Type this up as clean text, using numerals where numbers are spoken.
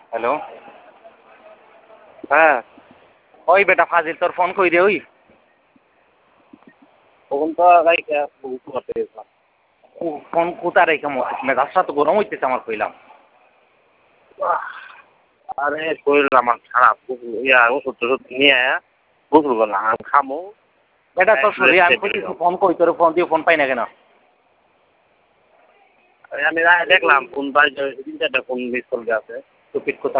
Hello, হ্যাঁ ওই বেটা ফাজিল তোর ফোন কই রে? ওই তখন তো বুঝতে পারতে গেছিলাম। ফোন কোথা রেখে মেজাজটা তো গরম হইতেছে আমার, কইলাম। আরে শরীর আমার খারাপ, ওষুধ টষুধ নিয়ে বুঝতে পারলাম আমি খামো। বেটা তোর শরীর, আমি কইতেছি ফোন কই, তোর ফোন দিয়ে ফোন পাই না কেন? আমি দেখলাম ফোন পাই, 3-4টা ফোন মিস কল আছে। টুপিট কোথা